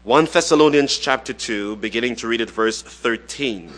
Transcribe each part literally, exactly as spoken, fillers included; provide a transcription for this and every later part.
First Thessalonians chapter two, beginning to read at verse thirteen.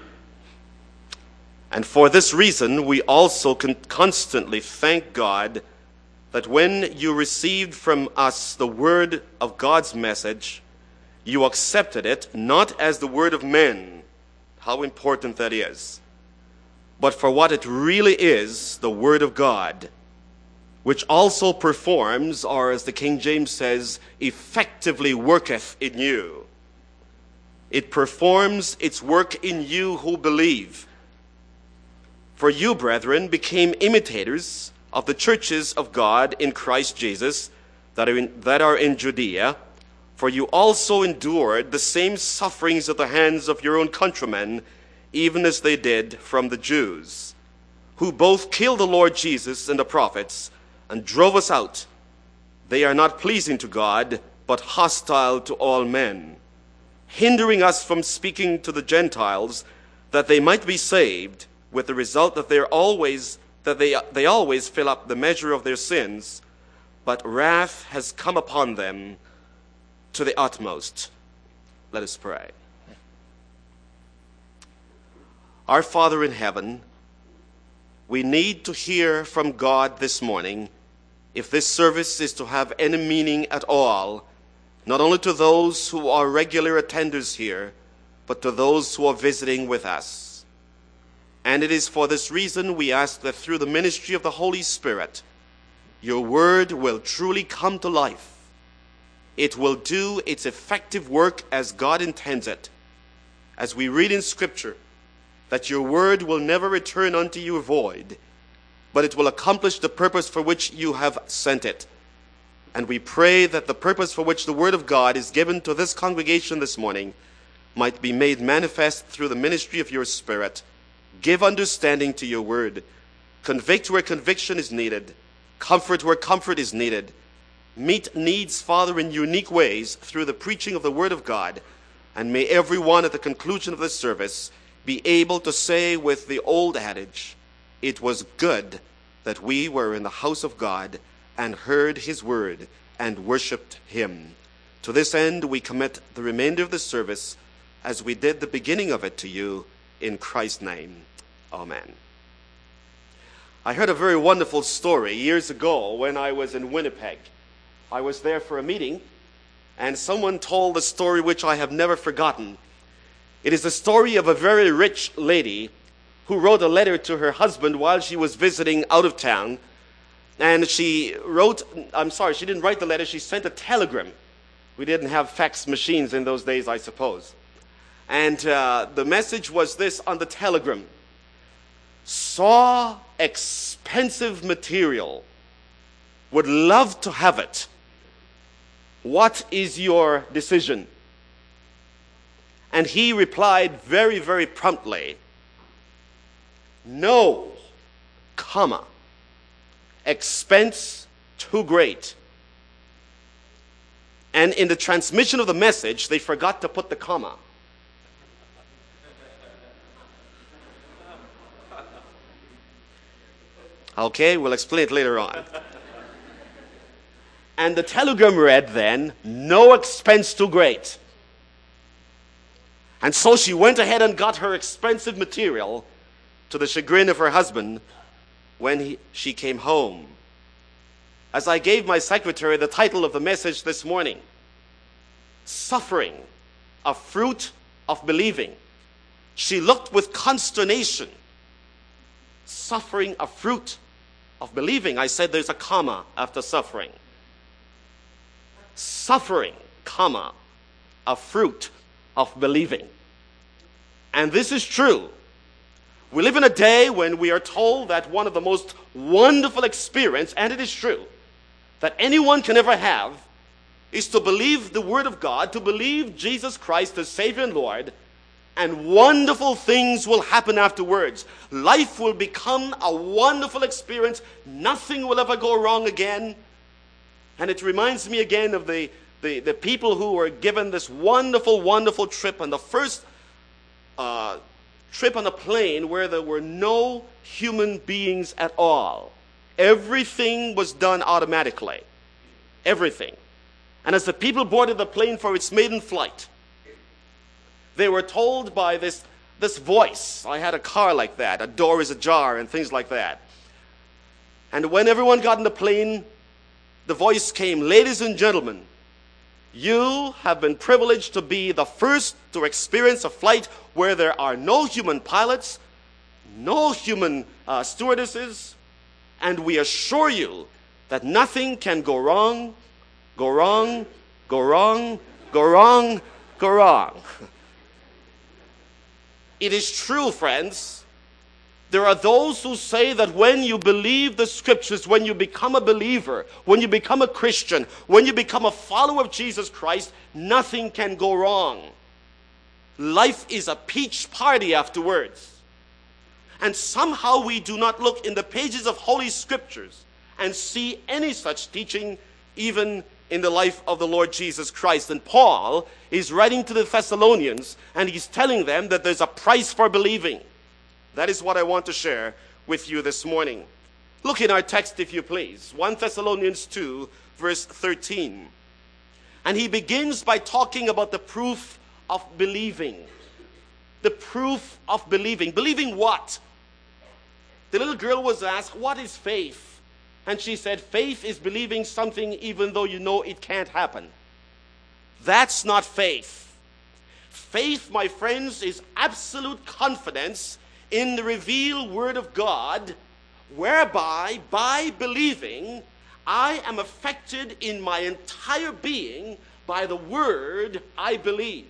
And for this reason, we also can constantly thank God that when you received from us the word of God's message, you accepted it not as the word of men, how important that is, but for what it really is, the word of God, which also performs, or as the King James says, effectively worketh in you. It performs its work in you who believe. For you, brethren, became imitators of the churches of God in Christ Jesus that are in, that are in Judea, for you also endured the same sufferings at the hands of your own countrymen, even as they did from the Jews, who both killed the Lord Jesus and the prophets, and drove us out. They are not pleasing to God, but hostile to all men, hindering us from speaking to the Gentiles, that they might be saved, with the result that they're always that they they always fill up the measure of their sins, but wrath has come upon them to the utmost. Let us pray. Our Father in heaven, we need to hear from God this morning if this service is to have any meaning at all, not only to those who are regular attenders here, but to those who are visiting with us. And it is for this reason we ask that through the ministry of the Holy Spirit, your word will truly come to life. It will do its effective work as God intends it. As we read in Scripture, that your word will never return unto you void, but it will accomplish the purpose for which you have sent it. And we pray that the purpose for which the word of God is given to this congregation this morning might be made manifest through the ministry of your Spirit. Give understanding to your word. Convict where conviction is needed. Comfort where comfort is needed. Meet needs, Father, in unique ways through the preaching of the word of God. And may everyone at the conclusion of this service be able to say with the old adage, it was good that we were in the house of God and heard his word and worshipped him. To this end, we commit the remainder of the service as we did the beginning of it to you, in Christ's name. Amen. I heard a very wonderful story years ago when I was in Winnipeg. I was there for a meeting, and someone told a story which I have never forgotten. It is the story of a very rich lady who wrote a letter to her husband while she was visiting out of town. And she wrote, I'm sorry, she didn't write the letter, she sent a telegram. We didn't have fax machines in those days, I suppose. And uh, the message was this on the telegram: saw expensive material, would love to have it. What is your decision? And he replied very, very promptly, no, comma, expense too great. And in the transmission of the message, they forgot to put the comma. Okay, we'll explain it later on. And the telegram read then, no expense too great. And so she went ahead and got her expensive material, to the chagrin of her husband when he, she came home. As I gave my secretary the title of the message this morning, Suffering, a Fruit of Believing, she looked with consternation. Suffering, a fruit of believing. I said there's a comma after suffering. Suffering, comma, a fruit of believing. And this is true. We live in a day when we are told that one of the most wonderful experience, and it is true, that anyone can ever have is to believe the Word of God, to believe Jesus Christ as Savior and Lord, and wonderful things will happen afterwards. Life will become a wonderful experience. Nothing will ever go wrong again. And it reminds me again of the, the, the people who were given this wonderful, wonderful trip on the first uh, trip on a plane where there were no human beings at all. Everything was done automatically. Everything. And as the people boarded the plane for its maiden flight, they were told by this, this voice. I had a car like that. A door is ajar and things like that. And when everyone got in the plane, the voice came, "Ladies and gentlemen, you have been privileged to be the first to experience a flight where there are no human pilots, no human uh, stewardesses, and we assure you that nothing can go wrong, go wrong, go wrong, go wrong, go wrong." It is true, friends. There are those who say that when you believe the scriptures, when you become a believer, when you become a Christian, when you become a follower of Jesus Christ, nothing can go wrong. Life is a peach party afterwards. And somehow we do not look in the pages of Holy Scriptures and see any such teaching, even in the life of the Lord Jesus Christ. And Paul is writing to the Thessalonians, and he's telling them that there's a price for believing. That is what I want to share with you this morning. Look in our text, if you please. First Thessalonians two, verse thirteen. And he begins by talking about the proof of believing. The proof of believing. Believing what? The little girl was asked, "What is faith?" And she said, "Faith is believing something even though you know it can't happen." That's not faith. Faith, my friends, is absolute confidence in the revealed Word of God, whereby, by believing, I am affected in my entire being by the Word I believe.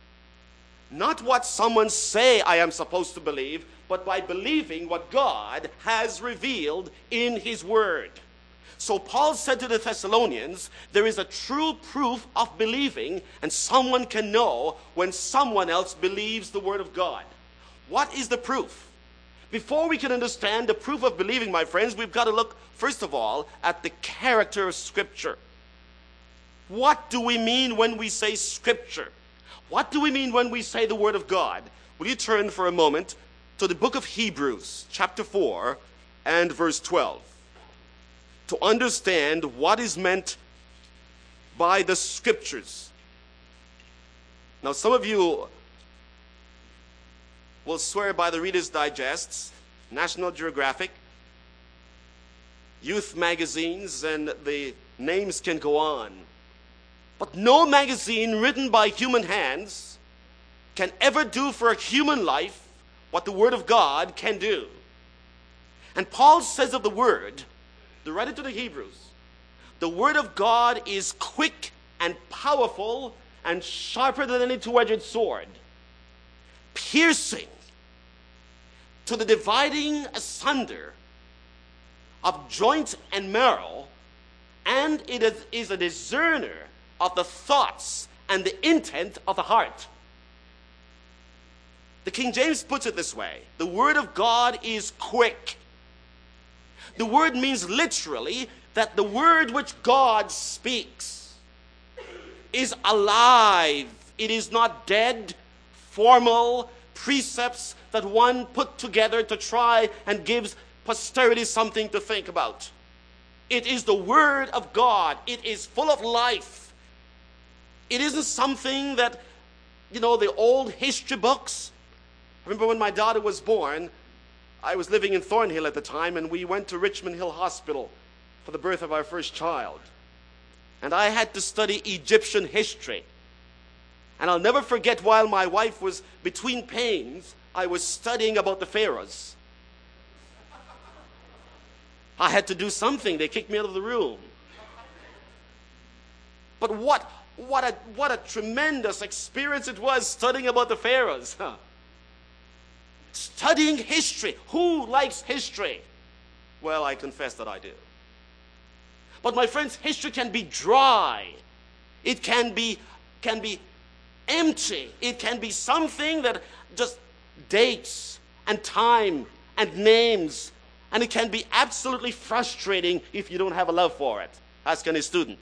Not what someone say I am supposed to believe, but by believing what God has revealed in His Word. So Paul said to the Thessalonians, there is a true proof of believing, and someone can know when someone else believes the Word of God. What is the proof? Before we can understand the proof of believing, my friends, we've got to look, first of all, at the character of Scripture. What do we mean when we say Scripture? What do we mean when we say the Word of God? Will you turn for a moment to the book of Hebrews, chapter four, and verse twelve, to understand what is meant by the Scriptures. Now, some of you will swear by the Reader's Digest, National Geographic, youth magazines, and the names can go on. But no magazine written by human hands can ever do for a human life what the Word of God can do. And Paul says of the Word, the writer to the Hebrews, the Word of God is quick and powerful and sharper than any two-edged sword, piercing to the dividing asunder of joint and marrow, and it is, is a discerner of the thoughts and the intent of the heart. The King James puts it this way: the Word of God is quick. The word means literally that the word which God speaks is alive. It is not dead, formal precepts that one put together to try and gives posterity something to think about. It is the Word of God. It is full of life. It isn't something that, you know, the old history books. I remember when my daughter was born, I was living in Thornhill at the time, and we went to Richmond Hill Hospital for the birth of our first child. And I had to study Egyptian history. And I'll never forget, while my wife was between pains, I was studying about the pharaohs. I had to do something. They kicked me out of the room. But what, what, a, what a tremendous experience it was studying about the pharaohs. Huh? Studying history. Who likes history? Well, I confess that I do. But my friends, history can be dry. It can be, can be empty. It can be something that just dates and time and names, and it can be absolutely frustrating if you don't have a love for it. Ask any student.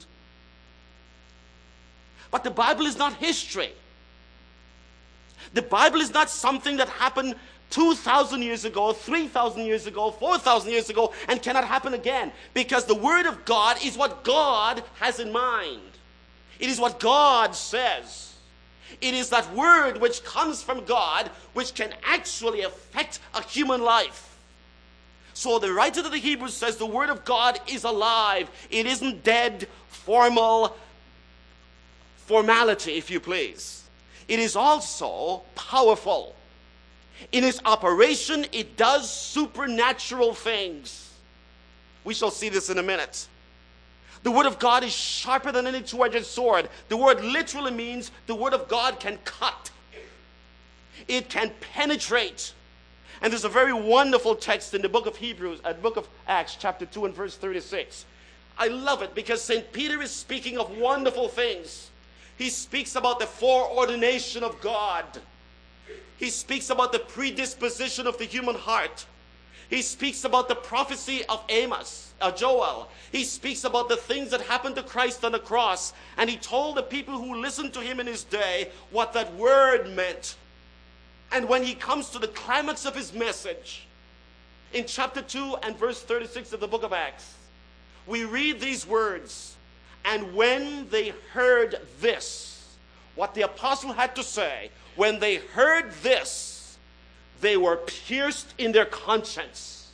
But the Bible is not history. The Bible is not something that happened two thousand years ago, three thousand years ago, four thousand years ago, and cannot happen again. Because the Word of God is what God has in mind. It is what God says. It is that word which comes from God which can actually affect a human life. So the writer to the Hebrews says the word of God is alive. It isn't dead, formal formality, if you please. It is also powerful. In its operation, it does supernatural things. We shall see this in a minute. The word of God is sharper than any two-edged sword. The word literally means the word of God can cut. It can penetrate. And there's a very wonderful text in the book of Hebrews, uh, the book of Acts, chapter two and verse thirty-six. I love it because Saint Peter is speaking of wonderful things. He speaks about the foreordination of God. He speaks about the predisposition of the human heart. He speaks about the prophecy of Amos, uh, Joel. He speaks about the things that happened to Christ on the cross. And he told the people who listened to him in his day what that word meant. And when he comes to the climax of his message, in chapter two and verse thirty-six of the book of Acts, we read these words, and when they heard this, what the apostle had to say, when they heard this, they were pierced in their conscience.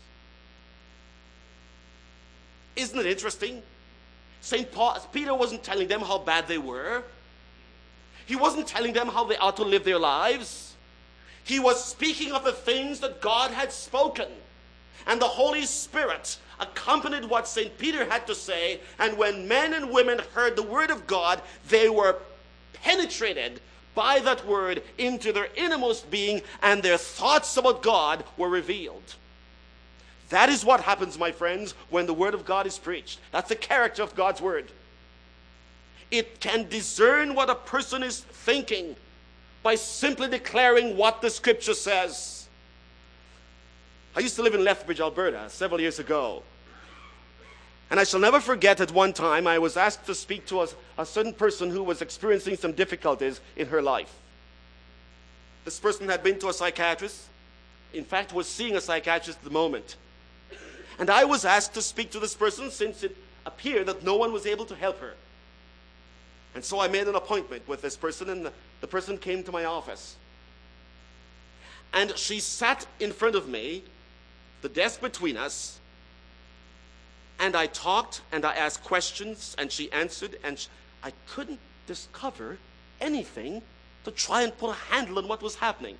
Isn't it interesting? Saint Paul, Peter wasn't telling them how bad they were. He wasn't telling them how they ought to live their lives. He was speaking of the things that God had spoken. And the Holy Spirit accompanied what Saint Peter had to say. And when men and women heard the word of God, they were penetrated by that word into their innermost being, and their thoughts about God were revealed. That is what happens, my friends, when the word of God is preached. That's the character of God's word. It can discern what a person is thinking by simply declaring what the scripture says. I used to live in Lethbridge, Alberta, several years ago. And I shall never forget at one time I was asked to speak to a, a certain person who was experiencing some difficulties in her life. This person had been to a psychiatrist. In fact, was seeing a psychiatrist at the moment. And I was asked to speak to this person since it appeared that no one was able to help her. And so I made an appointment with this person, and the, the person came to my office. And she sat in front of me, the desk between us, and I talked and I asked questions and she answered, and she, I couldn't discover anything to try and put a handle on what was happening.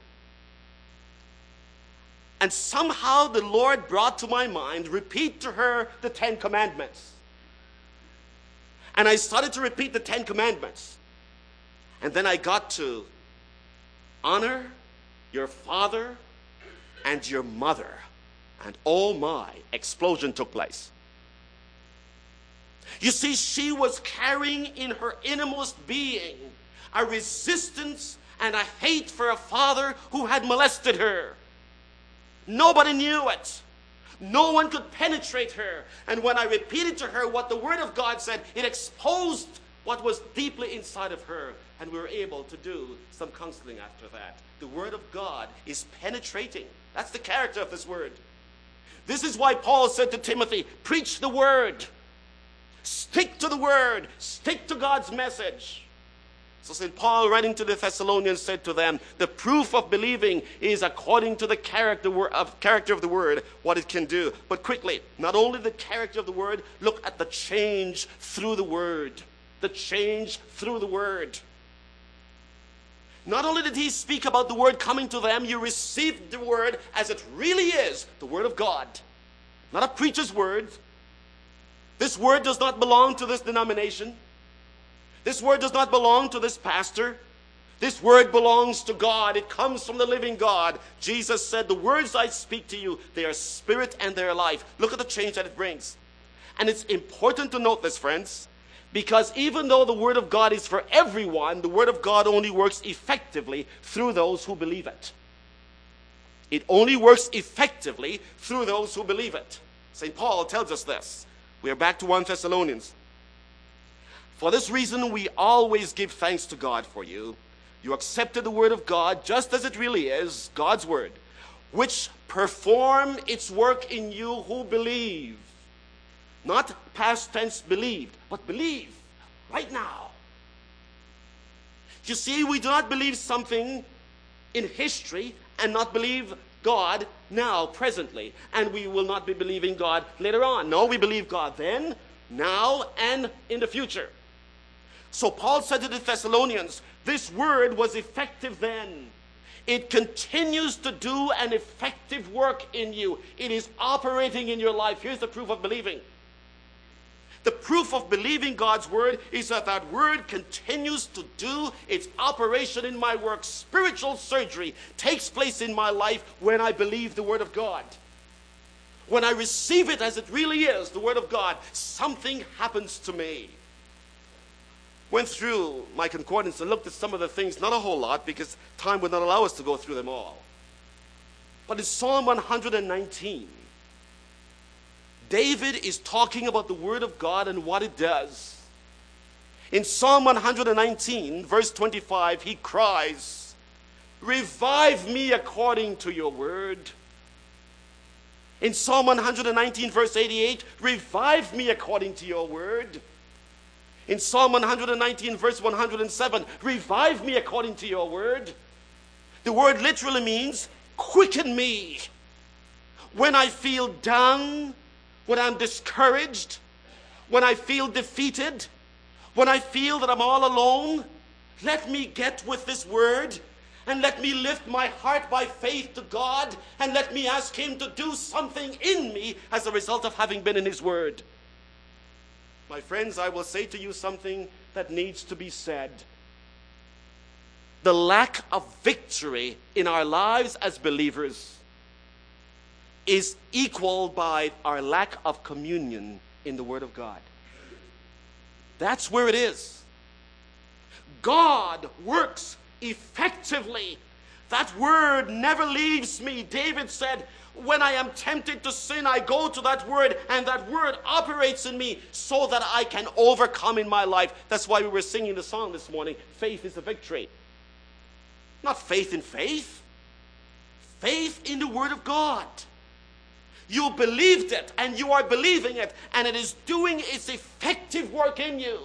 And somehow the Lord brought to my mind, repeat to her the Ten Commandments. And I started to repeat the Ten Commandments. And then I got to honor your father and your mother. And oh my, explosion took place. You see, she was carrying in her innermost being a resistance and a hate for a father who had molested her. Nobody knew it. No one could penetrate her. And when I repeated to her what the Word of God said, it exposed what was deeply inside of her. And we were able to do some counseling after that. The Word of God is penetrating. That's the character of this Word. This is why Paul said to Timothy, preach the Word. Stick to the Word. Stick to God's message. So Saint Paul, writing to the Thessalonians, said to them, the proof of believing is according to the character of, character of the Word, what it can do. But quickly, not only the character of the Word, look at the change through the Word. The change through the Word. Not only did he speak about the Word coming to them, you received the Word as it really is, the Word of God. Not a preacher's word. This Word does not belong to this denomination. This Word does not belong to this pastor. This Word belongs to God. It comes from the living God. Jesus said, the words I speak to you, they are spirit and they are life. Look at the change that it brings. And it's important to note this, friends, because even though the Word of God is for everyone, the Word of God only works effectively through those who believe it. It only works effectively through those who believe it. Saint Paul tells us this. We are back to First Thessalonians. For this reason, we always give thanks to God for you. You accepted the Word of God just as it really is, God's Word, which perform its work in you who believe. Not past tense believed, but believe right now. You see, we do not believe something in history and not believe God now, presently. And we will not be believing God later on. No, we believe God then, now, and in the future. So Paul said to the Thessalonians, this word was effective then. It continues to do an effective work in you. It is operating in your life. Here's the proof of believing. The proof of believing God's word is that that word continues to do its operation in my work. Spiritual surgery takes place in my life when I believe the word of God. When I receive it as it really is, the word of God, something happens to me. Went through my concordance and looked at some of the things, not a whole lot, because time would not allow us to go through them all. But in Psalm one hundred nineteen, David is talking about the word of God and what it does. In Psalm one hundred nineteen, verse twenty-five, he cries, revive me according to your word. In Psalm one hundred nineteen, verse eighty-eight, revive me according to your word. In Psalm one hundred nineteen, verse one hundred seven, revive me according to your word. The word literally means quicken me. When I feel down, when I'm discouraged, when I feel defeated, when I feel that I'm all alone, let me get with this word and let me lift my heart by faith to God and let me ask him to do something in me as a result of having been in his word. My friends, I will say to you something that needs to be said. The lack of victory in our lives as believers is equaled by our lack of communion in the Word of God. That's where it is. God works effectively. That word never leaves me. David said, when I am tempted to sin, I go to that word, and that word operates in me so that I can overcome in my life. That's why we were singing the song this morning, Faith is a Victory. Not faith in faith. Faith in the Word of God. You believed it, and you are believing it, and it is doing its effective work in you.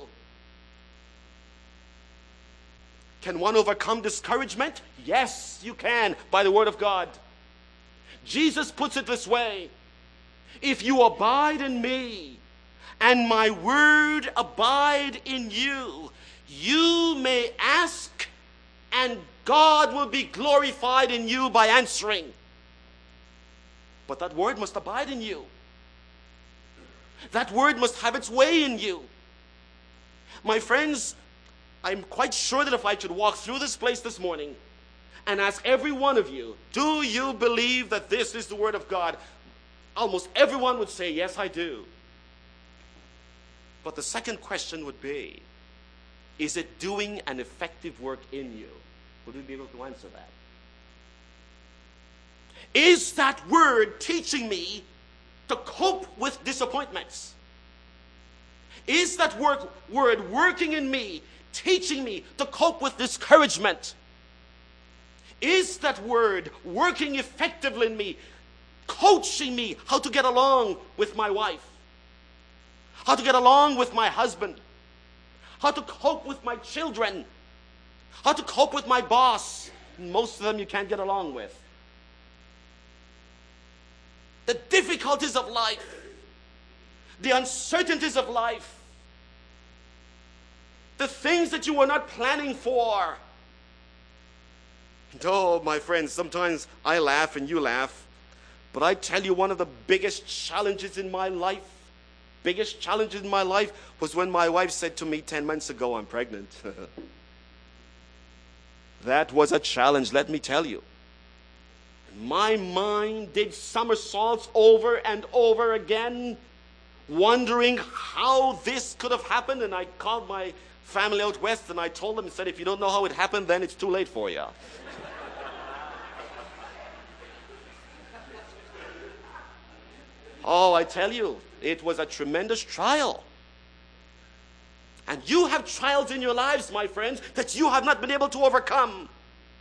Can one overcome discouragement? Yes, you can, by the Word of God. Jesus puts it this way, if you abide in me, and my word abide in you, you may ask, and God will be glorified in you by answering. But that word must abide in you. That word must have its way in you. My friends, I'm quite sure that if I should walk through this place this morning and ask every one of you, do you believe that this is the Word of God? Almost everyone would say, yes, I do. But the second question would be, is it doing an effective work in you? Would we be able to answer that? Is that word teaching me to cope with disappointments? Is that work, word working in me, teaching me to cope with discouragement? Is that word working effectively in me, coaching me how to get along with my wife, how to get along with my husband, how to cope with my children, how to cope with my boss? Most of them you can't get along with. The difficulties of life, the uncertainties of life, the things that you were not planning for. Oh, my friends, sometimes I laugh and you laugh, but I tell you, one of the biggest challenges in my life, biggest challenges in my life was when my wife said to me ten months ago, I'm pregnant. That was a challenge, let me tell you. My mind did somersaults over and over again, wondering how this could have happened. And I called my family out west and I told them and said, if you don't know how it happened, then it's too late for you. Oh, I tell you, it was a tremendous trial. And you have trials in your lives, my friends, that you have not been able to overcome.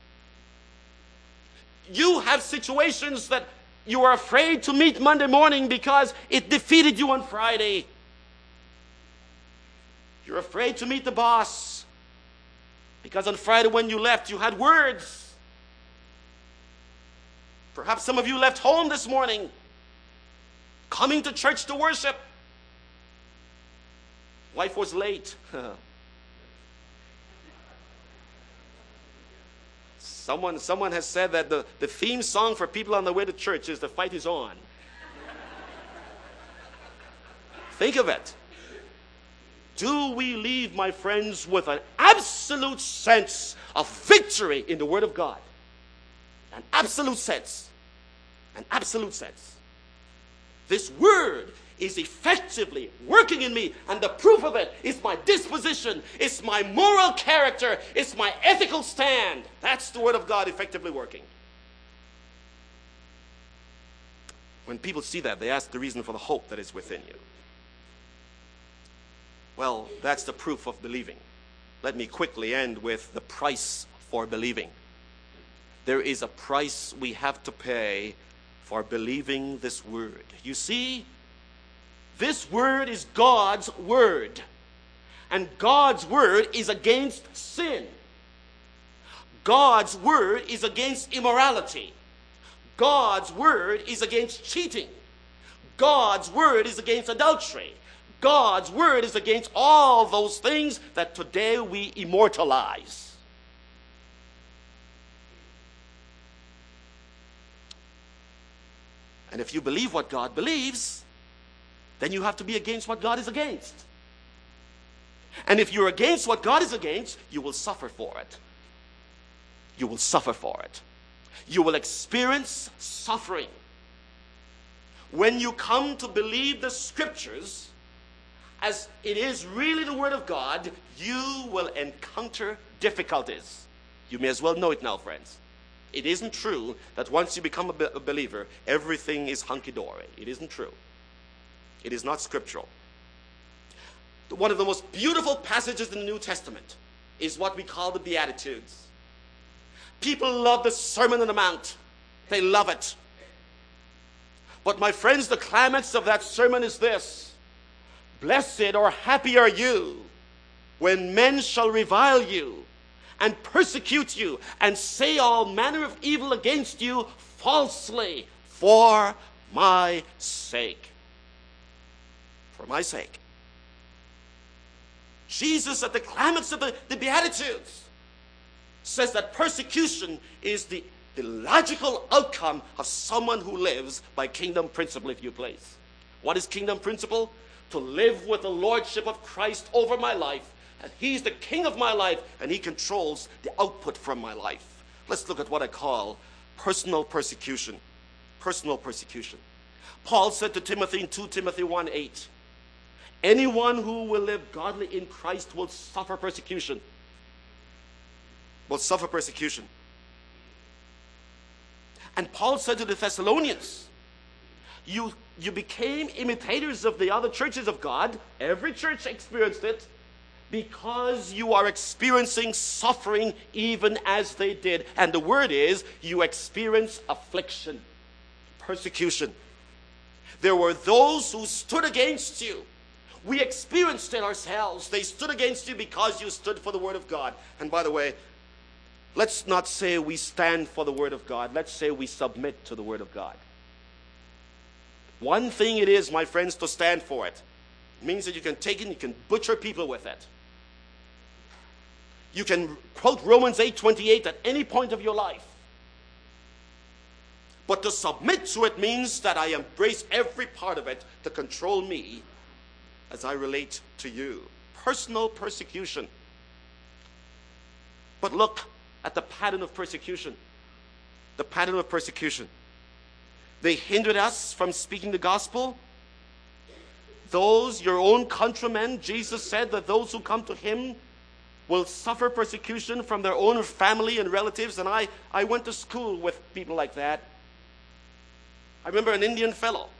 You have situations that you are afraid to meet Monday morning because it defeated you on Friday. You're afraid to meet the boss. Because on Friday when you left, you had words. Perhaps some of you left home this morning, coming to church to worship. Wife was late. someone, someone has said that the, the theme song for people on the way to church is "The Fight Is On." Think of it. Do we leave, my friends, with an absolute sense of victory in the Word of God? An absolute sense. An absolute sense. This Word is effectively working in me, and the proof of it is my disposition, it's my moral character, it's my ethical stand. That's the Word of God effectively working. When people see that, they ask the reason for the hope that is within you. Well, that's the proof of believing. Let me quickly end with the price for believing. There is a price we have to pay for believing this Word. You see, this Word is God's Word. And God's Word is against sin. God's Word is against immorality. God's Word is against cheating. God's Word is against adultery. God's Word is against all those things that today we immortalize. And if you believe what God believes, then you have to be against what God is against. And if you're against what God is against, you will suffer for it. You will suffer for it. You will experience suffering. When you come to believe the Scriptures as it is really the Word of God, you will encounter difficulties. You may as well know it now, friends. It isn't true that once you become a, be- a believer, everything is hunky-dory. It isn't true. It is not scriptural. One of the most beautiful passages in the New Testament is what we call the Beatitudes. People love the Sermon on the Mount. They love it. But my friends, the climax of that sermon is this: blessed or happy are you when men shall revile you and persecute you and say all manner of evil against you falsely for my sake. For my sake. Jesus, at the climax of the, the Beatitudes, says that persecution is the, the logical outcome of someone who lives by kingdom principle, if you please. What is kingdom principle? To live with the lordship of Christ over my life, and He's the king of my life, and He controls the output from my life. Let's look at what I call personal persecution. Personal persecution. Paul said to Timothy in Second Timothy one eight, anyone who will live godly in Christ will suffer persecution. Will suffer persecution. And Paul said to the Thessalonians, You, you became imitators of the other churches of God. Every church experienced it because you are experiencing suffering even as they did. And the word is, you experience affliction, persecution. There were those who stood against you. We experienced it ourselves. They stood against you because you stood for the Word of God. And by the way, let's not say we stand for the Word of God. Let's say we submit to the Word of God. One thing it is, my friends, to stand for it. It means that you can take it and you can butcher people with it. You can quote Romans eight twenty-eight at any point of your life. But to submit to it means that I embrace every part of it to control me as I relate to you. Personal persecution. But look at the pattern of persecution. The pattern of persecution. They hindered us from speaking the gospel. Those, your own countrymen, Jesus said that those who come to Him will suffer persecution from their own family and relatives. And I, I went to school with people like that. I remember an Indian fellow.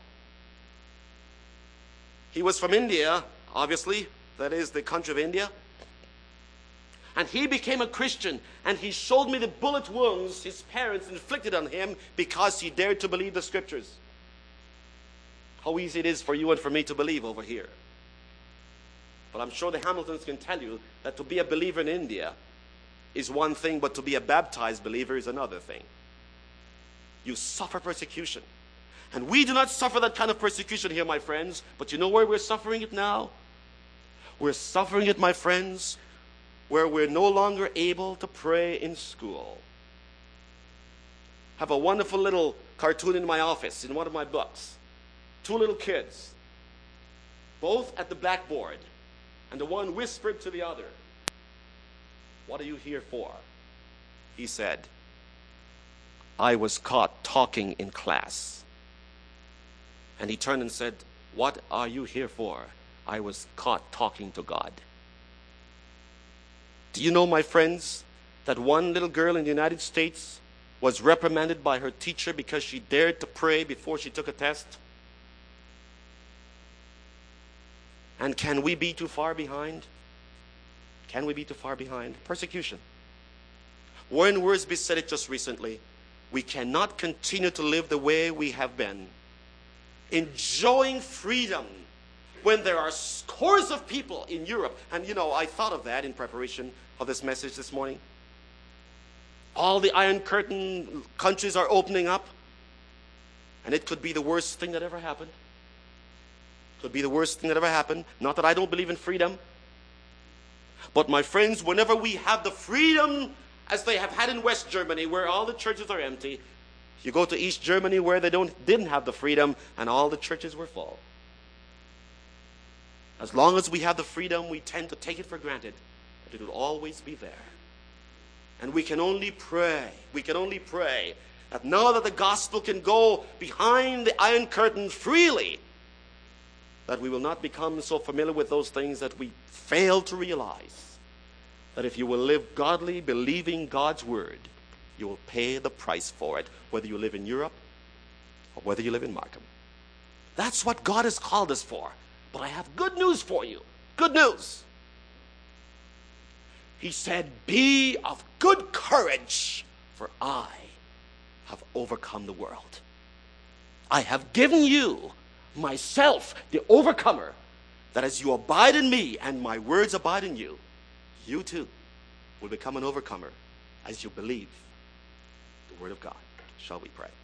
He was from India, obviously. That is the country of India. And he became a Christian, and he showed me the bullet wounds his parents inflicted on him because he dared to believe the Scriptures. How easy it is for you and for me to believe over here. But I'm sure the Hamiltons can tell you that to be a believer in India is one thing, but to be a baptized believer is another thing. You suffer persecution. And we do not suffer that kind of persecution here, my friends. But you know where we're suffering it now? We're suffering it, my friends, where we're no longer able to pray in school. I have a wonderful little cartoon in my office, in one of my books. Two little kids, both at the blackboard, and the one whispered to the other, "What are you here for?" He said, "I was caught talking in class." And he turned and said, "What are you here for?" "I was caught talking to God." Do you know, my friends, that one little girl in the United States was reprimanded by her teacher because she dared to pray before she took a test? And can we be too far behind? Can we be too far behind? Persecution. Warren Wiersbe said it just recently. We cannot continue to live the way we have been, enjoying freedom, when there are scores of people in Europe. And you know, I thought of that in preparation of this message this morning. All the Iron Curtain countries are opening up, and it could be the worst thing that ever happened. Could be the worst thing that ever happened. Not that I don't believe in freedom. But my friends, whenever we have the freedom as they have had in West Germany, where all the churches are empty, you go to East Germany where they don't didn't have the freedom and all the churches were full. As long as we have the freedom, we tend to take it for granted that it will always be there. And we can only pray, we can only pray that now that the gospel can go behind the Iron Curtain freely, that we will not become so familiar with those things that we fail to realize that if you will live godly, believing God's word, you will pay the price for it, whether you live in Europe or whether you live in Markham. That's what God has called us for. But I have good news for you. Good news. He said, "Be of good courage, for I have overcome the world. I have given you myself, the overcomer, that as you abide in me and my words abide in you, you too will become an overcomer as you believe the word of God." Shall we pray?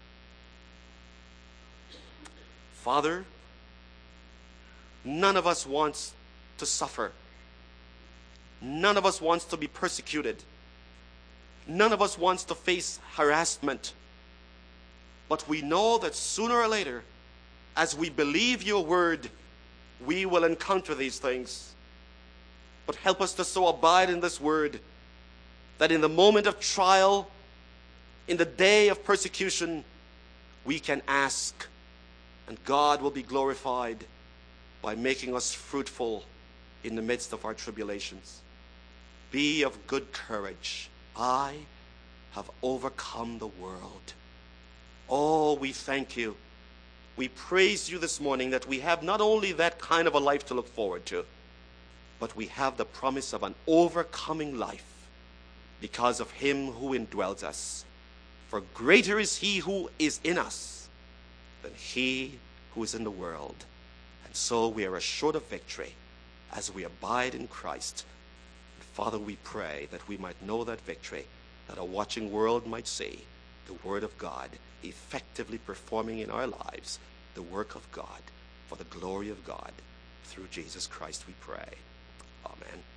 Father, none of us wants to suffer. None of us wants to be persecuted. None of us wants to face harassment. But we know that sooner or later, as we believe your word, we will encounter these things. But help us to so abide in this word that in the moment of trial, in the day of persecution, we can ask, and God will be glorified by making us fruitful in the midst of our tribulations. Be of good courage. I have overcome the world. Oh, we thank you. We praise you this morning that we have not only that kind of a life to look forward to, but we have the promise of an overcoming life because of him who indwells us. For greater is he who is in us than he who is in the world. And so we are assured of victory as we abide in Christ. And Father, we pray that we might know that victory, that a watching world might see the word of God effectively performing in our lives the work of God for the glory of God. Through Jesus Christ we pray. Amen.